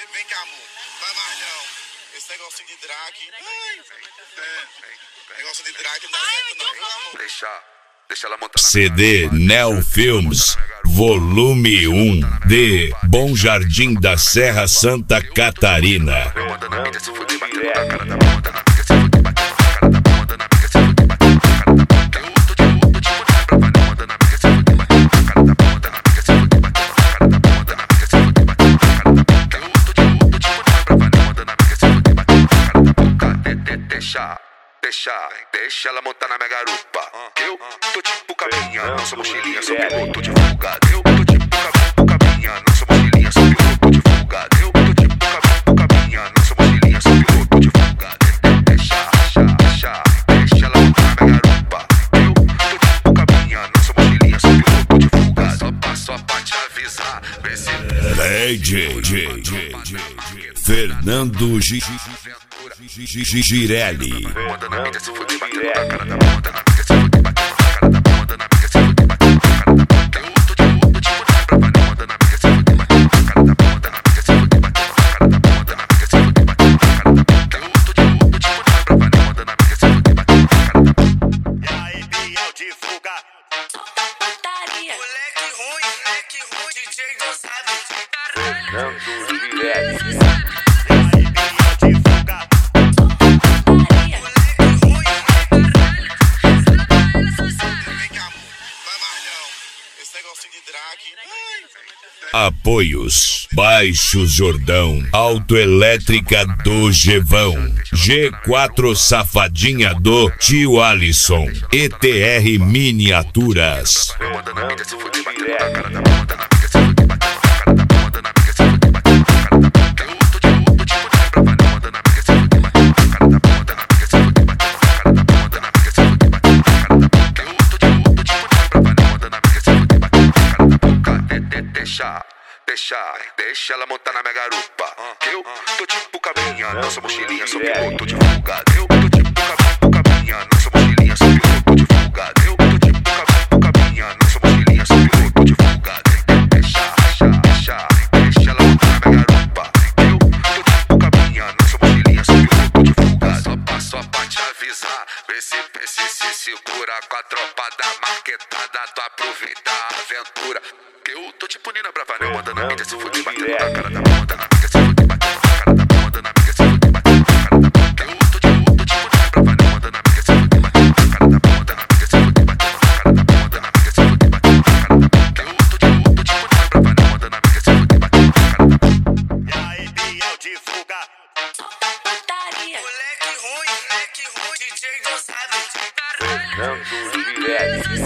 Vem cá, amor. Vai mais não. Esse negocinho de drag. Negócio de drag não dá certo, não. Viu, amor? Deixa ela montar. CD Neo Films, volume 1, de Bom Jardim da Serra, Santa Catarina. Deixa ela montar na minha garupa. Eu tô tipo cabinha, não sou mochilinha, sou piloto de fuga. Eu tô tipo cabinha, não sou mochilinha, sou piloto de fuga. Eu tô tipo cabinha, não sou mochilinha, sou piloto de fuga. Deixa ela montar na minha garupa. Eu tô tipo cabinha, não sou mochilinha, sou piloto de fuga. Só pra te avisar, vê se DJ Fernando Girelli. manda na mídia, se fuder, batendo na cara da moda na mídia, se fuder, batendo na cara da moda na mídia, se fuder, batendo na cara da moda. Eu tô tipo brava na moda na mídia, se fuder, batendo na cara da moda na mídia, se fuder, batendo na cara da moda na mídia, se fuder, batendo na cara da moda. Eu tô tipo brava na moda na mídia, se fuder, batendo na cara da moda. E aí, Biel de fuga. Moleque ruim, DJ não sabe. E aí, Biel de fuga. Apoios: Baixos Jordão, Autoelétrica do Gevão, G4 Safadinha do Tio Alisson, ETR Miniaturas. Manda na mídia, se fuder, batendo na cara da moda na mídia, se fuder, batendo na cara da moda na mídia, se fuder, batendo na cara da moda. Eu tô tipo brava na moda na mídia, se fuder, batendo na cara da moda na mídia, se fuder, batendo na cara da moda na mídia, se fuder, batendo na cara da moda. Eu tô tipo brava na moda na mídia, se fuder, batendo na cara da boca. Deixa ela montar na minha garupa. Eu tô tipo cabinha, não sou mochilinha, sou piloto de fuga. Eu tô tipo cabinha, não sou mochilinha, sou piloto de fuga. Eu tô tipo cabinha, não sou mochilinha, sou piloto de fuga. Deixa ela montar na minha garupa. Eu tô tipo cabinha, não sou mochilinha, sou piloto de fuga. Só pra te avisar, vê se segura com a tropa da marquetada, tu aproveita a aventura. Eu tô tipo Nina Brava, né? Manda na mídia, se fuder, batendo na cara da moda na mídia, se fuder, batendo na cara da moda na mídia, se fuder, batendo na cara da moda. Eu tô tipo Nina Brava, né? Manda na mídia, se fuder, batendo na cara da moda na mídia, se fuder, batendo na cara da moda na mídia, se fuder, batendo na cara da moda. Eu tô tipo Nina Brava, né? Manda na mídia, se fuder, batendo na cara da moda. E aí, Biel de fuga. Moleque ruim, DJ não sabe. Fernando Girelli.